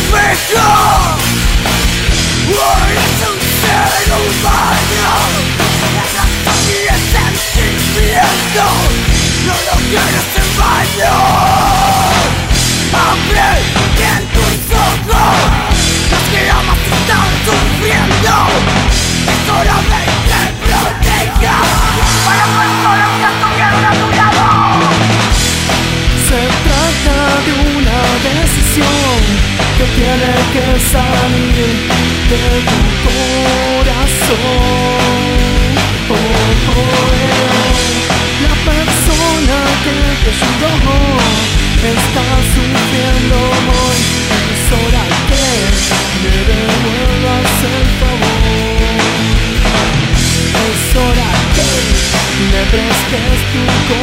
Mejor hoy es un ser humano. Y el sentimiento no lo quieres en vano. Hambre en tus ojos, los que amas están sufriendo. Es hora de que protejas para personas que estuvieron a tu lado. Se trata de una decisión que tiene que salir de tu corazón. La persona que te ayudó está sufriendo hoy. Es hora que le devuelvas el favor. Es hora que le prestes tu corazón.